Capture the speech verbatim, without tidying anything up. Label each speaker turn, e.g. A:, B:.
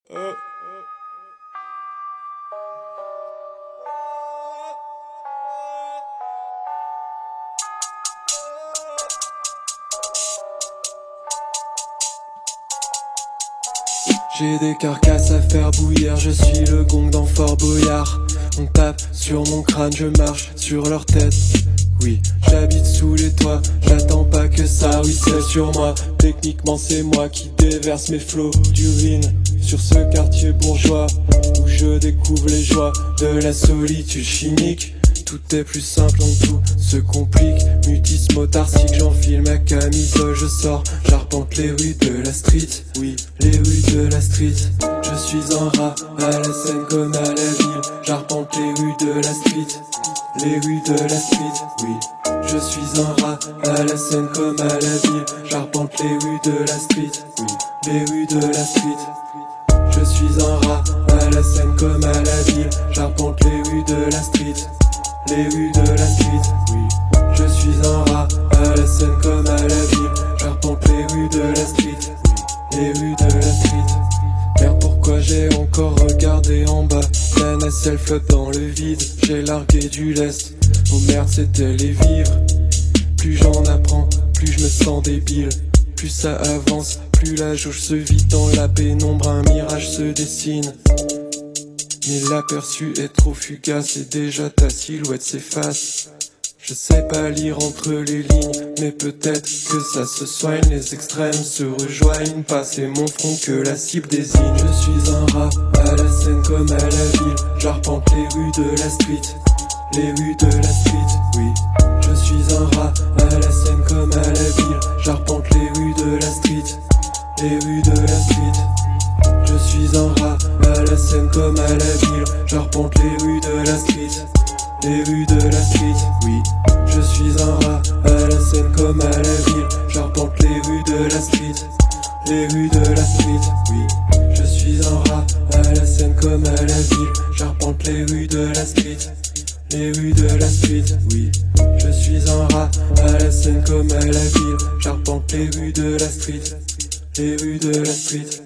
A: J'ai des carcasses à faire bouillir, je suis le gong dans Fort Boyard. On tape sur mon crâne, je marche sur leur tête. Oui, j'habite sous les toits, j'attends pas que ça ruisselle sur moi. Techniquement c'est moi qui déverse mes flots d'urine sur ce quartier bourgeois où je découvre les joies de la solitude chimique. Tout est plus simple donc tout se complique. Mutisme autarcique, j'enfile ma camisole, je sors, j'arpente les rues de la street. Oui, les rues de la street. Je suis un rat à la scène comme à la ville. J'arpente les rues de la street. Les rues de la street, oui. Je suis un rat à la scène comme à la ville. J'arpente les rues de la street, oui. Les rues de la street. Je suis un rat à la scène comme à la ville. J'arpente les rues de la street. Les rues de la street, oui. Je suis un rat à la scène comme à la ville. J'arpente les rues de la street, oui. Les rues de la street. Merde, pourquoi j'ai encore regardé en bas? La nacelle flotte dans le vide. J'ai largué du lest. Oh merde, c'était les vivres. Plus j'en apprends, plus je me sens débile. Plus ça avance, plus la jauge se vide dans la pénombre. Un mirage se dessine. Mais l'aperçu est trop fugace et déjà ta silhouette s'efface. Je sais pas lire entre les lignes, mais peut-être que ça se soigne. Les extrêmes se rejoignent, pas c'est mon front que la cible désigne. Je suis un rat à la scène comme à la ville. J'arpente les rues de la street, les rues de la street, oui. Je suis un rat à la scène comme à la ville. J'arpente les rues de la street, les rues de la street. Je suis un rat à la scène comme à la ville. J'arpente les rues de la street, les rues de la street, oui. Je suis un rat à la scène comme à la ville. J'arpente les rues de la street, les rues de la street, oui. Je suis un rat à la scène comme à la ville. J'arpente les rues de la street, les rues de la street, oui. Je suis un rat à la scène comme à la ville. J'arpente les rues de la street, les rues de la street.